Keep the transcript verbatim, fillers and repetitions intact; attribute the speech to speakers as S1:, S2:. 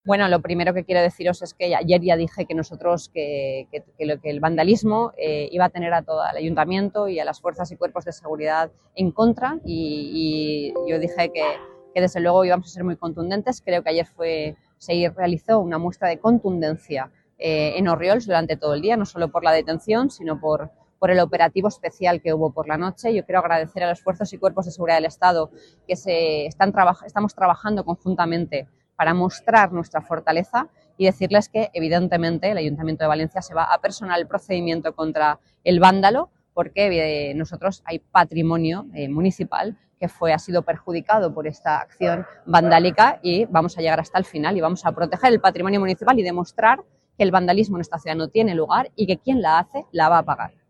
S1: Bueno, lo primero que quiero deciros es que ayer ya dije que nosotros, que, que, que, lo, que el vandalismo eh, iba a tener a todo el ayuntamiento y a las fuerzas y cuerpos de seguridad en contra, y, y yo dije que, que desde luego íbamos a ser muy contundentes. Creo que ayer fue, se realizó una muestra de contundencia eh, en Orriols durante todo el día, no solo por la detención, sino por, por el operativo especial que hubo por la noche. Yo quiero agradecer a los fuerzas y cuerpos de seguridad del Estado que se están traba estamos trabajando conjuntamente para mostrar nuestra fortaleza y decirles que, evidentemente, el Ayuntamiento de Valencia se va a personar el procedimiento contra el vándalo, porque eh, nosotros hay patrimonio eh, municipal que fue, ha sido perjudicado por esta acción vandálica, y vamos a llegar hasta el final y vamos a proteger el patrimonio municipal y demostrar que el vandalismo en esta ciudad no tiene lugar y que quien la hace la va a pagar.